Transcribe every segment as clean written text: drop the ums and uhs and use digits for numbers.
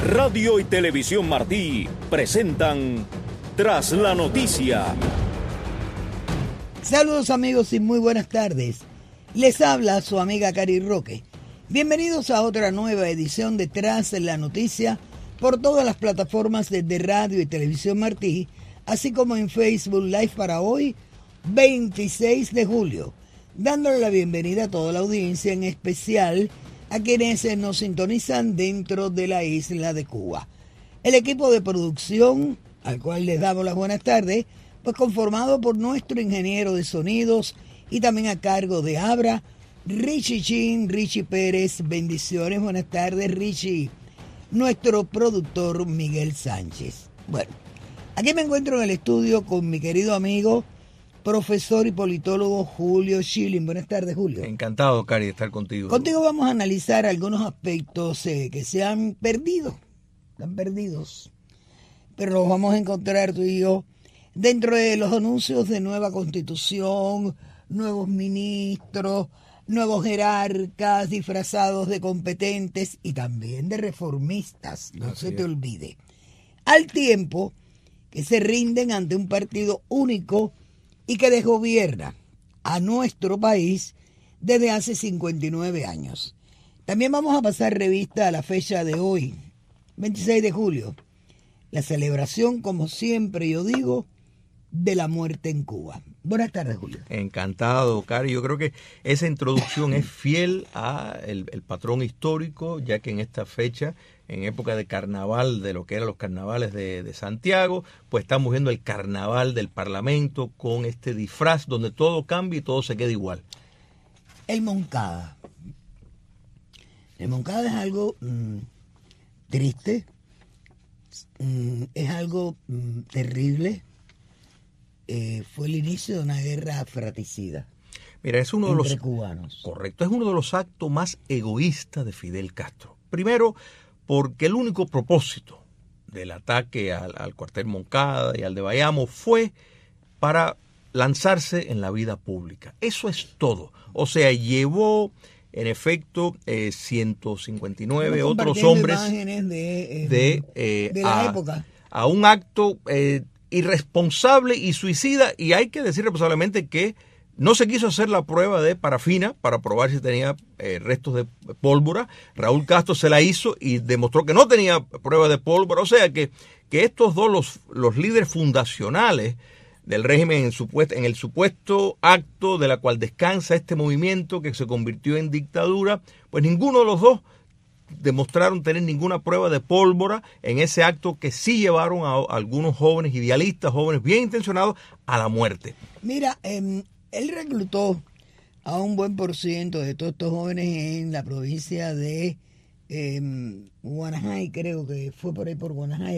Radio y Televisión Martí presentan Tras la Noticia. Saludos amigos y muy buenas tardes. Les habla su amiga Cari Roque. Bienvenidos a otra nueva edición de Tras la Noticia por todas las plataformas de Radio y Televisión Martí, así como en Facebook Live para hoy, 26 de julio. Dándole la bienvenida a toda la audiencia, en especial a quienes nos sintonizan dentro de la isla de Cuba. El equipo de producción, al cual les damos las buenas tardes, pues conformado por nuestro ingeniero de sonidos y también a cargo de Abra, Richie Pérez. Bendiciones, buenas tardes, Richie. Nuestro productor Miguel Sánchez. Bueno, aquí me encuentro en el estudio con mi querido amigo, profesor y politólogo Julio Schilling. Buenas tardes, Julio. Encantado, Cari, de estar contigo. Contigo vamos a analizar algunos aspectos que se han perdido, están perdidos, pero los vamos a encontrar tú y yo dentro de los anuncios de nueva constitución, nuevos ministros, nuevos jerarcas disfrazados de competentes y también de reformistas, no se te olvide. Al tiempo que se rinden ante un partido único y que desgobierna a nuestro país desde hace 59 años. También vamos a pasar revista a la fecha de hoy, 26 de julio, la celebración, como siempre yo digo, de la muerte en Cuba. Buenas tardes, Julio. Encantado, Cari. Yo creo que esa introducción es fiel a el patrón histórico, ya que en esta fecha, en época de carnaval, de lo que eran los carnavales de Santiago, pues estamos viendo el carnaval del Parlamento con este disfraz donde todo cambia y todo se queda igual. El Moncada. El Moncada es algo triste, es algo terrible. Fue el inicio de una guerra fratricida. Mira, es uno de los cubanos. Correcto, es uno de los actos más egoístas de Fidel Castro. Primero, porque el único propósito del ataque al cuartel Moncada y al de Bayamo fue para lanzarse en la vida pública. Eso es todo. O sea, llevó en efecto 159 otros hombres de la época a un acto irresponsable y suicida, y hay que decir responsablemente que no se quiso hacer la prueba de parafina para probar si tenía restos de pólvora. Raúl Castro se la hizo y demostró que no tenía prueba de pólvora. O sea que estos dos, los líderes fundacionales del régimen en el supuesto acto de la cual descansa este movimiento que se convirtió en dictadura, pues ninguno de los dos demostraron tener ninguna prueba de pólvora en ese acto que sí llevaron a algunos jóvenes idealistas, jóvenes bien intencionados, a la muerte. Mira, él reclutó a un buen por ciento de todos estos jóvenes en la provincia de Guanajay, creo que fue por ahí por Guanajay,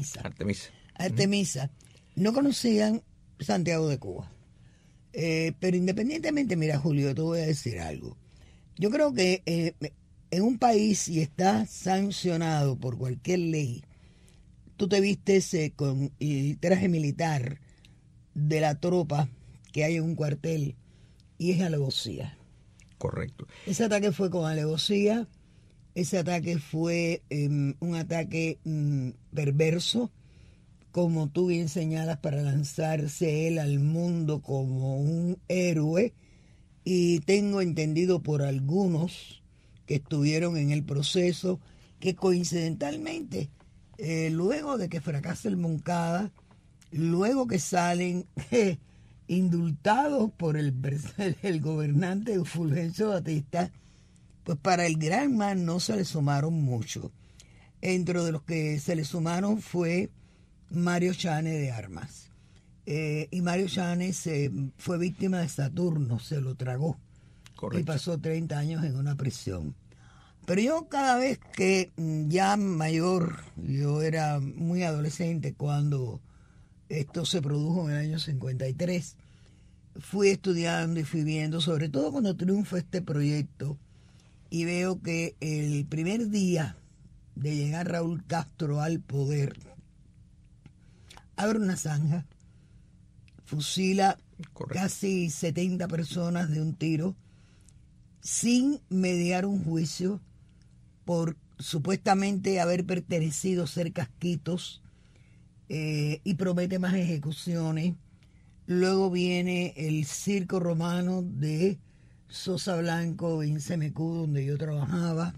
Artemisa. No conocían Santiago de Cuba. Pero independientemente, mira, Julio, te voy a decir algo. Yo creo que en un país, si está sancionado por cualquier ley, tú te vistes con el traje militar de la tropa que hay en un cuartel y es alevosía. Correcto. Ese ataque fue con alevosía, ese ataque fue un ataque perverso, como tú bien señalas, para lanzarse él al mundo como un héroe, y tengo entendido por algunos que estuvieron en el proceso, que coincidentalmente, luego de que fracasa el Moncada, luego que salen indultados por el gobernante Fulgencio Batista, pues para el Granma no se le sumaron mucho. Entre de los que se le sumaron fue Mario Chane de Armas. Y Mario Chane fue víctima de Saturno, se lo tragó. Correcto. Y pasó 30 años en una prisión. Pero yo cada vez que ya mayor, yo era muy adolescente cuando esto se produjo en el año 53, fui estudiando y fui viendo, sobre todo cuando triunfa este proyecto, y veo que el primer día de llegar Raúl Castro al poder, abre una zanja, fusila casi 70 personas de un tiro, sin mediar un juicio, por supuestamente haber pertenecido a ser casquitos, y promete más ejecuciones. Luego viene el circo romano de Sosa Blanco en Semecú, donde yo trabajaba.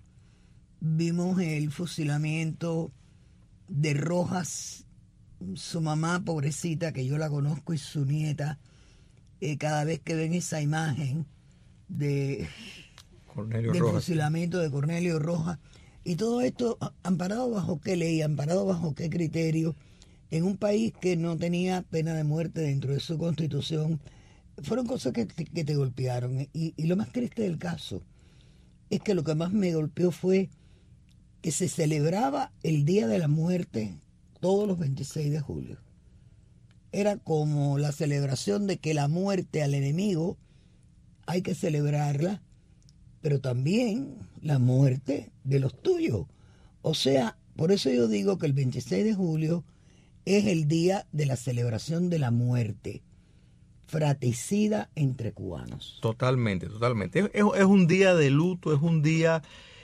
Vimos el fusilamiento de Rojas, su mamá pobrecita, que yo la conozco, y su nieta. Cada vez que ven esa imagen del fusilamiento de Cornelio Rojas, y todo esto amparado bajo qué ley, amparado bajo qué criterio, en un país que no tenía pena de muerte dentro de su constitución. Fueron cosas que te golpearon. Y lo más triste del caso es que lo que más me golpeó fue que se celebraba el Día de la Muerte todos los 26 de julio. Era como la celebración de que la muerte al enemigo hay que celebrarla, pero también la muerte de los tuyos. O sea, por eso yo digo que el 26 de julio es el día de la celebración de la muerte fratricida entre cubanos. Totalmente. Es un día de luto, es un día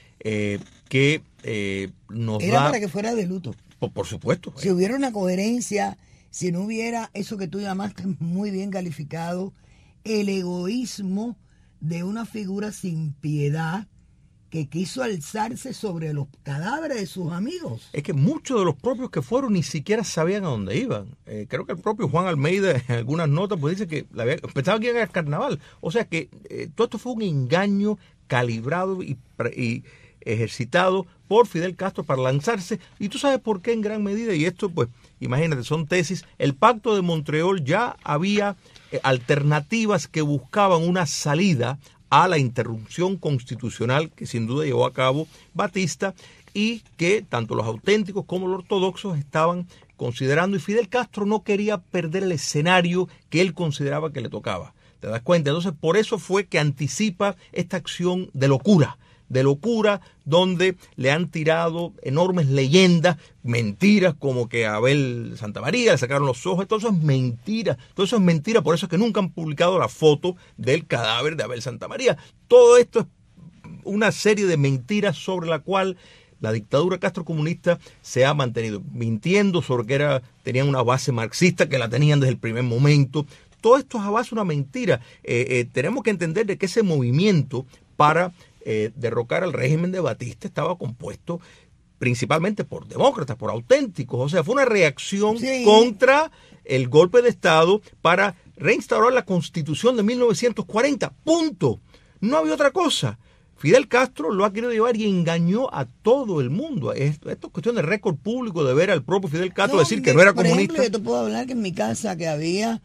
que nos Era da... para que fuera de luto. Por supuesto. Si hubiera una coherencia, si no hubiera eso que tú llamaste muy bien calificado, el egoísmo de una figura sin piedad que quiso alzarse sobre los cadáveres de sus amigos. Es que muchos de los propios que fueron ni siquiera sabían a dónde iban. Creo que el propio Juan Almeida en algunas notas pues dice que pensaba que iban al carnaval. O sea que todo esto fue un engaño calibrado y ejercitado por Fidel Castro para lanzarse. Y tú sabes por qué en gran medida, y esto pues imagínate, son tesis. El Pacto de Montreal, ya había alternativas que buscaban una salida a la interrupción constitucional que sin duda llevó a cabo Batista y que tanto los auténticos como los ortodoxos estaban considerando, y Fidel Castro no quería perder el escenario que él consideraba que le tocaba. ¿Te das cuenta? Entonces por eso fue que anticipa esta acción de locura, donde le han tirado enormes leyendas, mentiras como que a Abel Santamaría le sacaron los ojos. Todo eso es mentira, por eso es que nunca han publicado la foto del cadáver de Abel Santamaría. Todo esto es una serie de mentiras sobre la cual la dictadura castrocomunista se ha mantenido, mintiendo sobre que tenían una base marxista, que la tenían desde el primer momento. Todo esto es a base de una mentira. Tenemos que entender de que ese movimiento para derrocar al régimen de Batista estaba compuesto principalmente por demócratas, por auténticos. O sea, fue una reacción contra el golpe de Estado para reinstaurar la Constitución de 1940. Punto. No había otra cosa. Fidel Castro lo ha querido llevar y engañó a todo el mundo. Esto es cuestión de récord público, de ver al propio Fidel Castro decir que no era comunista. Por ejemplo, yo te puedo hablar que en mi casa que había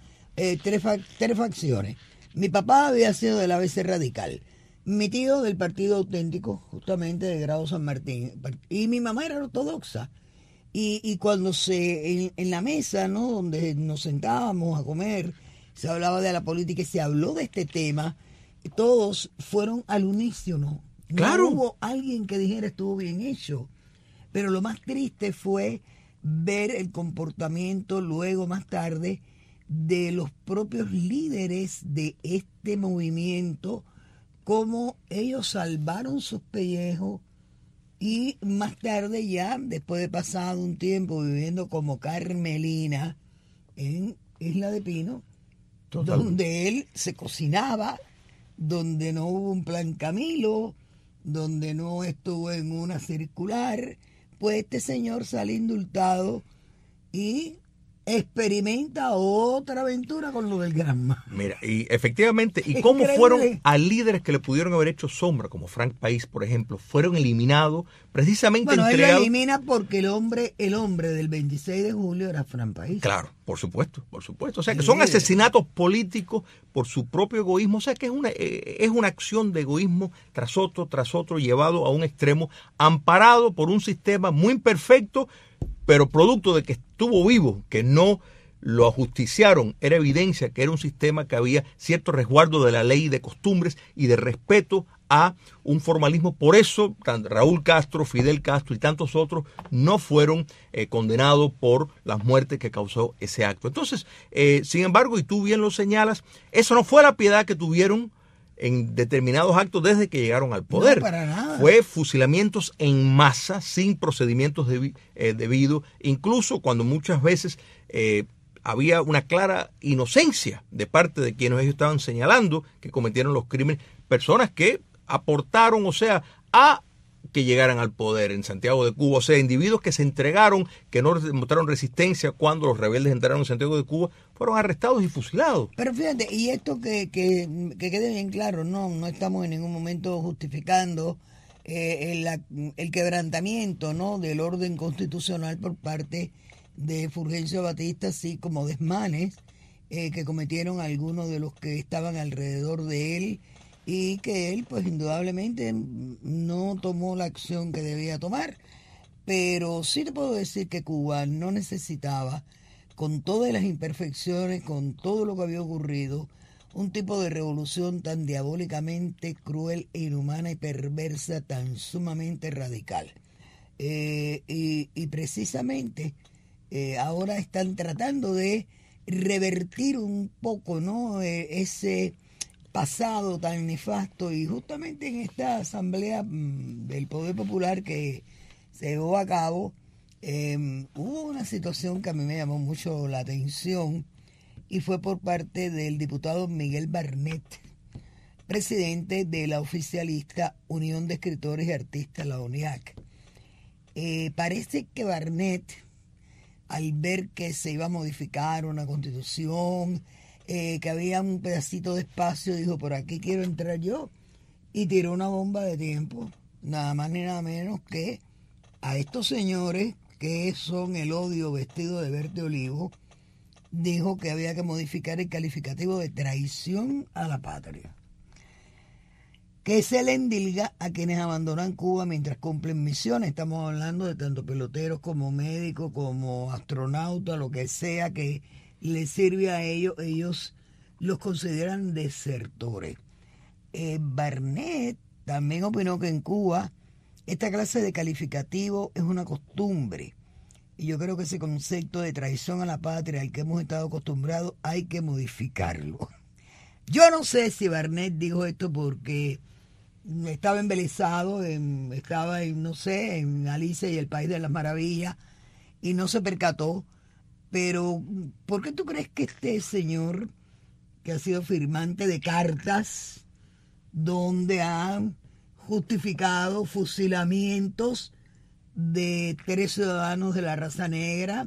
tres facciones. Mi papá había sido del ABC Radical, mi tío del Partido Auténtico, justamente de Grado San Martín, y mi mamá era ortodoxa. Y cuando en la mesa, ¿no?, donde nos sentábamos a comer, se hablaba de la política y se habló de este tema, todos fueron al unísono. Claro. No hubo alguien que dijera estuvo bien hecho. Pero lo más triste fue ver el comportamiento luego, más tarde, de los propios líderes de este movimiento, cómo ellos salvaron sus pellejos y más tarde ya, después de pasado un tiempo viviendo como Carmelina en Isla de Pino, donde él se cocinaba, donde no hubo un plan Camilo, donde no estuvo en una circular, pues este señor sale indultado y experimenta otra aventura con lo del Granma. Mira, y efectivamente, y cómo fueron a líderes que le pudieron haber hecho sombra, como Frank País, por ejemplo, fueron eliminados precisamente él lo entregados. elimina porque el hombre del 26 de julio era Frank País. Claro, por supuesto. O sea, que son asesinatos políticos por su propio egoísmo. O sea, que es una acción de egoísmo tras otro, llevado a un extremo, amparado por un sistema muy imperfecto, pero producto de que estuvo vivo, que no lo ajusticiaron, era evidencia que era un sistema que había cierto resguardo de la ley, de costumbres y de respeto a un formalismo. Por eso Raúl Castro, Fidel Castro y tantos otros no fueron condenados por las muertes que causó ese acto. Entonces, sin embargo, y tú bien lo señalas, eso no fue la piedad que tuvieron en determinados actos desde que llegaron al poder. No, para nada. Fue fusilamientos en masa, sin procedimientos debidos, incluso cuando muchas veces había una clara inocencia de parte de quienes ellos estaban señalando que cometieron los crímenes, personas que aportaron, o sea, a que llegaran al poder en Santiago de Cuba, o sea, individuos que se entregaron, que no mostraron resistencia cuando los rebeldes entraron en Santiago de Cuba, fueron arrestados y fusilados. Pero fíjate, y esto que quede bien claro, no estamos en ningún momento justificando el quebrantamiento, ¿no?, del orden constitucional por parte de Fulgencio Batista, así como desmanes que cometieron algunos de los que estaban alrededor de él, y que él pues indudablemente no tomó la acción que debía tomar. Pero sí te puedo decir que Cuba no necesitaba, con todas las imperfecciones, con todo lo que había ocurrido, un tipo de revolución tan diabólicamente cruel e inhumana y perversa, tan sumamente radical. Y precisamente ahora están tratando de revertir un poco, ¿no?, ese pasado tan nefasto, y justamente en esta asamblea del Poder Popular que se llevó a cabo hubo una situación que a mí me llamó mucho la atención, y fue por parte del diputado Miguel Barnet, presidente de la oficialista Unión de Escritores y Artistas, la UNIAC. Parece que Barnet, al ver que se iba a modificar una constitución, que había un pedacito de espacio, dijo, por aquí quiero entrar yo, y tiró una bomba de tiempo, nada más ni nada menos que a estos señores que son el odio vestido de verde olivo. Dijo que había que modificar el calificativo de traición a la patria, que se le endilga a quienes abandonan Cuba mientras cumplen misiones. Estamos hablando de tanto peloteros como médicos, como astronautas, lo que sea que les sirve a ellos los consideran desertores. Barnet también opinó que en Cuba esta clase de calificativo es una costumbre, y yo creo que ese concepto de traición a la patria al que hemos estado acostumbrados hay que modificarlo. Yo no sé si Barnet dijo esto porque estaba embelesado, estaba en Alicia y el País de las Maravillas y no se percató. Pero, ¿por qué tú crees que este señor, que ha sido firmante de cartas donde han justificado fusilamientos de 3 ciudadanos de la raza negra,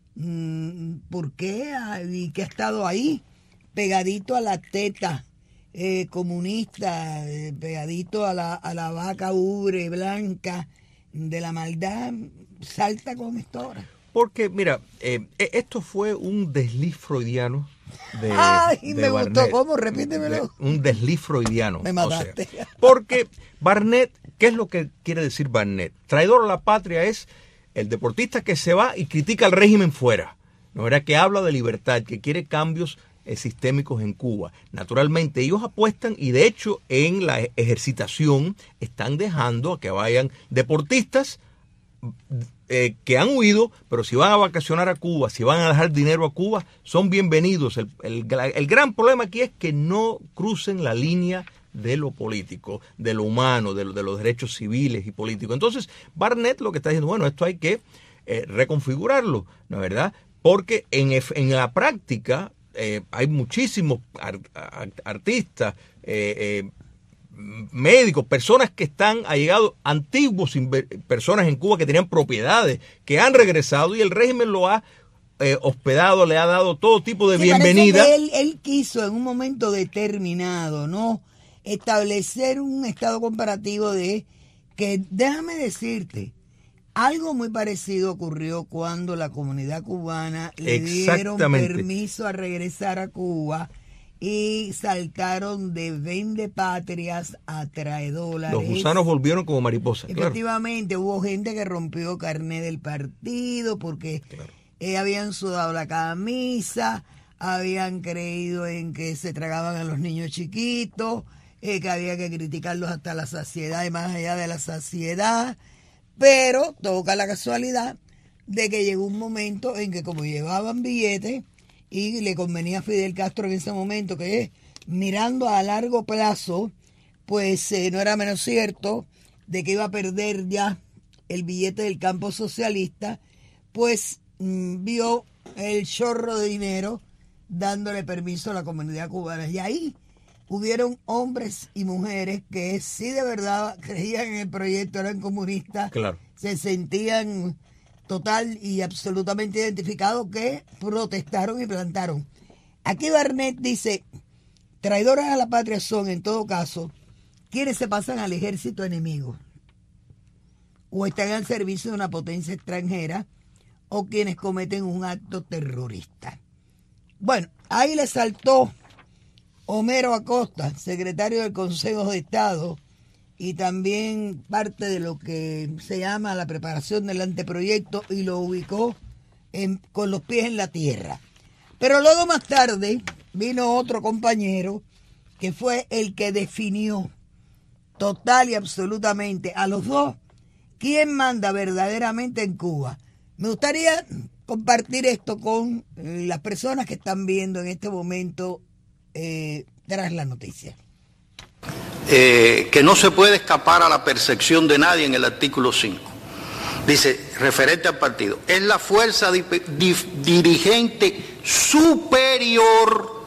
por qué? Y que ha estado ahí, pegadito a la teta comunista, pegadito a la vaca ubre blanca de la maldad, salta con esto ahora? Porque, mira, esto fue un desliz freudiano de ¡Ay, me Barnet. gustó! ¿Cómo? Repítemelo. Un desliz freudiano. Me mataste. O sea, porque Barnet, ¿qué es lo que quiere decir Barnet? Traidor a la patria es el deportista que se va y critica al régimen fuera, ¿no? Era que habla de libertad, que quiere cambios sistémicos en Cuba. Naturalmente, ellos apuestan, y de hecho en la ejercitación están dejando a que vayan deportistas que han huido, pero si van a vacacionar a Cuba, si van a dejar dinero a Cuba, son bienvenidos. El gran problema aquí es que no crucen la línea de lo político, de lo humano, de los derechos civiles y políticos. Entonces, Barnet lo que está diciendo, bueno, esto hay que reconfigurarlo, ¿no es verdad? Porque en la práctica hay muchísimos artistas, médicos, personas que están allegados, antiguos personas en Cuba que tenían propiedades, que han regresado, y el régimen lo ha hospedado, le ha dado todo tipo de bienvenida. Que él quiso en un momento determinado, ¿no?, establecer un estado comparativo de que, déjame decirte, algo muy parecido ocurrió cuando la comunidad cubana le dieron permiso a regresar a Cuba y saltaron de vendepatrias a traedólares. Los gusanos volvieron como mariposas. Efectivamente, claro. Hubo gente que rompió carné del partido porque habían sudado la camisa, habían creído en que se tragaban a los niños chiquitos, que había que criticarlos hasta la saciedad y más allá de la saciedad. Pero toca la casualidad de que llegó un momento en que, como llevaban billetes y le convenía a Fidel Castro en ese momento, que mirando a largo plazo, pues no era menos cierto de que iba a perder ya el billete del campo socialista, pues vio el chorro de dinero dándole permiso a la comunidad cubana. Y ahí hubieron hombres y mujeres que sí de verdad creían en el proyecto, eran comunistas, claro, se sentían total y absolutamente identificados, que protestaron y plantaron. Aquí Barnett dice: traidores a la patria son, en todo caso, quienes se pasan al ejército enemigo o están al servicio de una potencia extranjera o quienes cometen un acto terrorista. Bueno, ahí le saltó Homero Acosta, secretario del Consejo de Estado y también parte de lo que se llama la preparación del anteproyecto, y lo ubicó con los pies en la tierra. Pero luego, más tarde, vino otro compañero que fue el que definió total y absolutamente a los dos quién manda verdaderamente en Cuba. Me gustaría compartir esto con las personas que están viendo en este momento Tras la Noticia. Que no se puede escapar a la percepción de nadie en el artículo 5. Dice, referente al partido, es la fuerza dirigente superior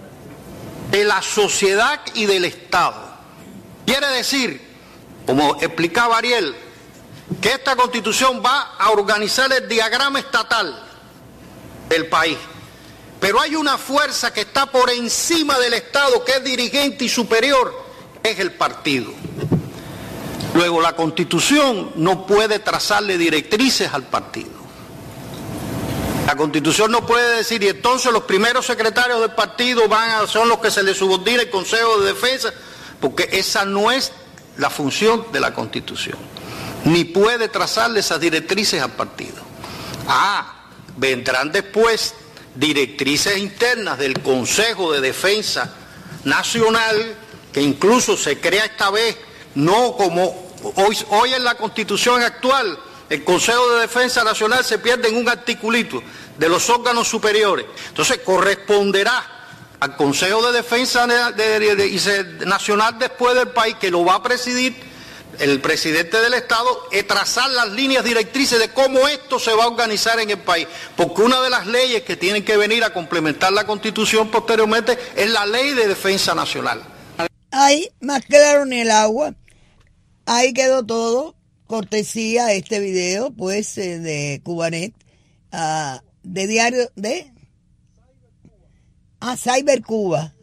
de la sociedad y del Estado. Quiere decir, como explicaba Ariel, que esta Constitución va a organizar el diagrama estatal del país. Pero hay una fuerza que está por encima del Estado, que es dirigente y superior, es el partido. Luego, la Constitución no puede trazarle directrices al partido. La Constitución no puede decir, y entonces los primeros secretarios del partido son los que se les subordina el Consejo de Defensa, porque esa no es la función de la Constitución. Ni puede trazarle esas directrices al partido. Vendrán después directrices internas del Consejo de Defensa Nacional, que incluso se crea esta vez, no como hoy en la Constitución actual, el Consejo de Defensa Nacional se pierde en un articulito de los órganos superiores. Entonces corresponderá al Consejo de Defensa Nacional después del país, que lo va a presidir el presidente del Estado, trazar las líneas directrices de cómo esto se va a organizar en el país. Porque una de las leyes que tienen que venir a complementar la Constitución posteriormente es la Ley de Defensa Nacional. Ahí, más claro ni el agua. Ahí quedó todo. Cortesía este video, pues, de Cubanet, de diario de Cybercuba.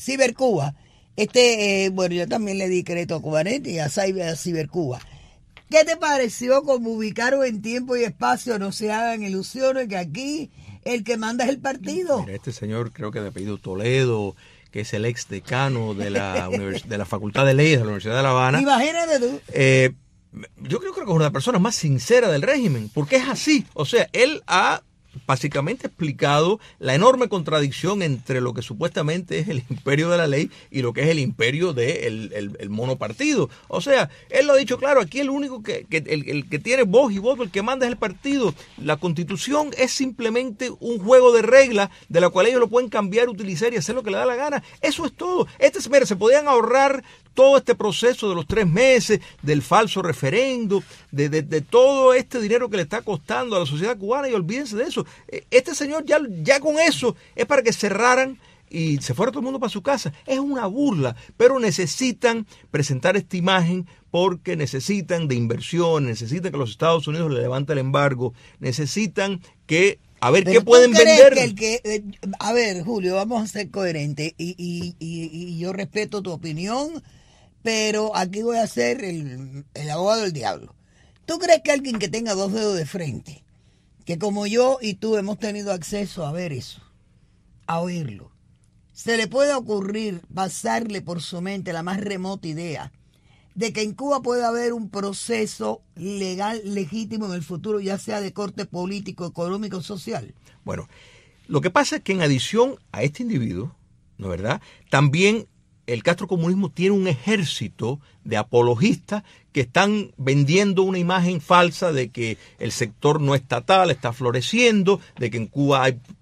Bueno, yo también le di crédito a Cubanet y a Cybercuba. ¿Qué te pareció como ubicaron en tiempo y espacio? No se hagan ilusiones que aquí el que manda es el partido. Mira, este señor, creo que de apellido Toledo, que es el ex decano de la Facultad de Leyes de la Universidad de La Habana. Imagínate tú. Yo creo que es una de las personas más sinceras del régimen, porque es así. O sea, él ha básicamente explicado la enorme contradicción entre lo que supuestamente es el imperio de la ley y lo que es el imperio del el monopartido. O sea, él lo ha dicho claro, aquí el único el que tiene voz y voto, el que manda es el partido. La Constitución es simplemente un juego de reglas de la cual ellos lo pueden cambiar, utilizar y hacer lo que le da la gana. Eso es todo. Mira, se podían ahorrar todo este proceso de los 3 meses, del falso referendo, de todo este dinero que le está costando a la sociedad cubana, y olvídense de eso. Este señor ya con eso es para que cerraran y se fuera todo el mundo para su casa. Es una burla, pero necesitan presentar esta imagen porque necesitan de inversión, necesitan que los Estados Unidos le levanten el embargo, necesitan que a ver qué pueden vender. A ver, Julio, vamos a ser coherentes y yo respeto tu opinión, pero aquí voy a ser el abogado del diablo. ¿Tú crees que alguien que tenga 2 dedos de frente, que como yo y tú hemos tenido acceso a ver eso, a oírlo, se le puede ocurrir pasarle por su mente la más remota idea de que en Cuba puede haber un proceso legal legítimo en el futuro, ya sea de corte político, económico, social? Bueno, lo que pasa es que en adición a este individuo, ¿no es verdad?, también el castrocomunismo tiene un ejército de apologistas que están vendiendo una imagen falsa de que el sector no estatal está floreciendo, de que en Cuba hay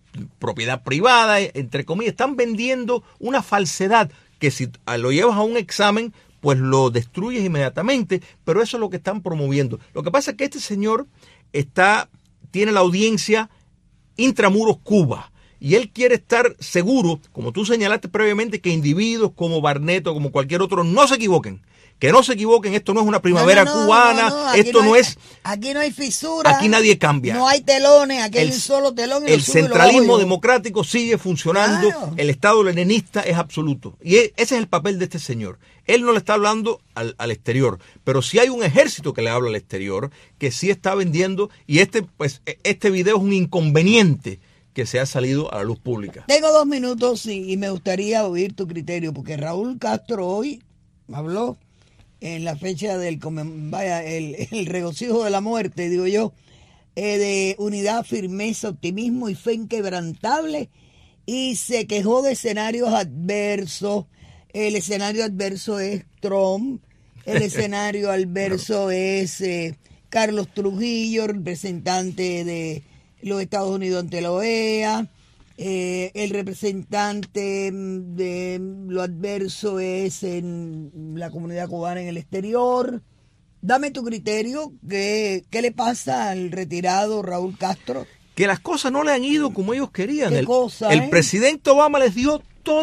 propiedad privada, entre comillas. Están vendiendo una falsedad que si lo llevas a un examen, pues lo destruyes inmediatamente, pero eso es lo que están promoviendo. Lo que pasa es que este señor tiene la audiencia intramuros Cuba, y él quiere estar seguro, como tú señalaste previamente, que individuos como Barnett o como cualquier otro no se equivoquen. Que no se equivoquen, esto no es una primavera cubana, esto no es... Aquí no hay fisura. Aquí nadie cambia. No hay telones, aquí hay un solo telón. Y el centralismo democrático sigue funcionando, claro. El Estado leninista es absoluto. Y ese es el papel de este señor. Él no le está hablando al exterior, pero sí hay un ejército que le habla al exterior, que sí está vendiendo, y este video es un inconveniente que se ha salido a la luz pública. Tengo 2 minutos y me gustaría oír tu criterio, porque Raúl Castro hoy habló en la fecha del el regocijo de la muerte, digo yo, de unidad, firmeza, optimismo y fe inquebrantable, y se quejó de escenarios adversos. El escenario adverso es Trump, el escenario adverso es Carlos Trujillo, representante de los Estados Unidos ante la OEA. El representante de lo adverso es en la comunidad cubana en el exterior. Dame tu criterio. ¿Qué le pasa al retirado Raúl Castro? Que las cosas no le han ido como ellos querían. El presidente Obama les dio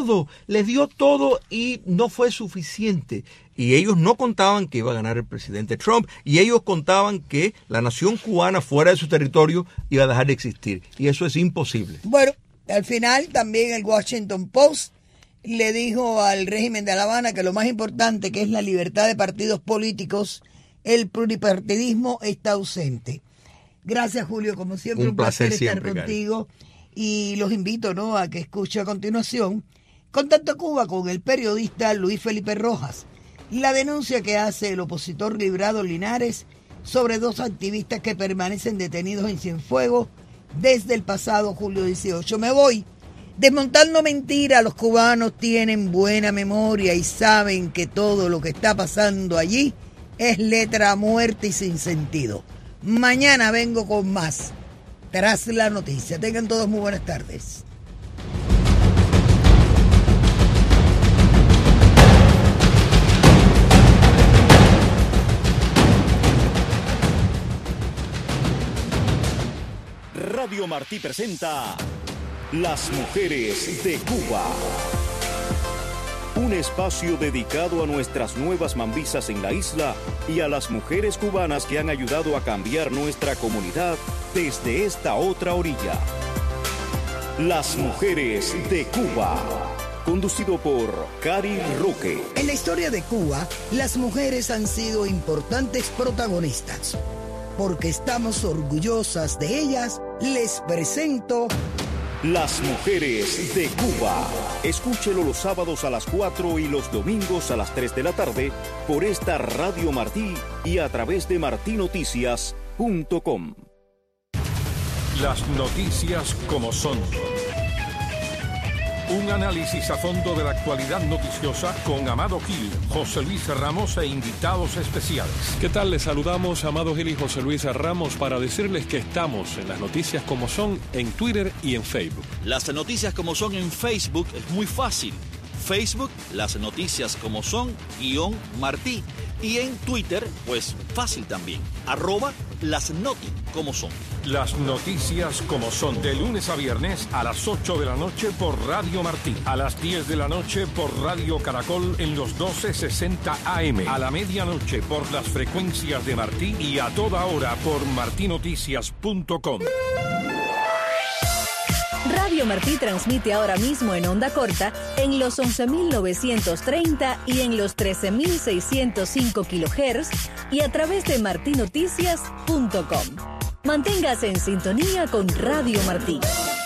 todo y no fue suficiente. Y ellos no contaban que iba a ganar el presidente Trump, y ellos contaban que la nación cubana fuera de su territorio iba a dejar de existir. Y eso es imposible. Bueno, al final también el Washington Post le dijo al régimen de La Habana que lo más importante, que es la libertad de partidos políticos, el pluripartidismo, está ausente. Gracias, Julio, como siempre un placer estar contigo. Y los invito, ¿no?, a que escuche a continuación Contacto Cuba con el periodista Luis Felipe Rojas, la denuncia que hace el opositor Librado Linares sobre 2 activistas que permanecen detenidos en Cienfuegos desde el pasado julio 18. Me voy desmontando mentiras. Los cubanos tienen buena memoria y saben que todo lo que está pasando allí es letra muerta y sin sentido. Mañana vengo con más Tras la Noticia. Tengan todos muy buenas tardes. Radio Martí presenta Las Mujeres de Cuba. Un espacio dedicado a nuestras nuevas mambisas en la isla y a las mujeres cubanas que han ayudado a cambiar nuestra comunidad desde esta otra orilla. Las Mujeres de Cuba. Conducido por Cari Roque. En la historia de Cuba, las mujeres han sido importantes protagonistas. Porque estamos orgullosas de ellas, les presento Las Mujeres de Cuba. Escúchelo los sábados a las 4 y los domingos a las 3 de la tarde por esta Radio Martí y a través de martinoticias.com. Las noticias como son. Un análisis a fondo de la actualidad noticiosa con Amado Gil, José Luis Ramos e invitados especiales. ¿Qué tal? Les saludamos Amado Gil y José Luis Ramos para decirles que estamos en las noticias como son en Twitter y en Facebook. Las noticias como son en Facebook es muy fácil. Facebook, las noticias como son, _Martí. Y en Twitter, pues fácil también, @lasnoti como son. Las noticias como son, de lunes a viernes a las 8 de la noche por Radio Martí, a las 10 de la noche por Radio Caracol en los 1260 AM, a la medianoche por las frecuencias de Martí y a toda hora por martinoticias.com. Radio Martí transmite ahora mismo en onda corta en los 11.930 y en los 13.605 kHz y a través de martinoticias.com. Manténgase en sintonía con Radio Martí.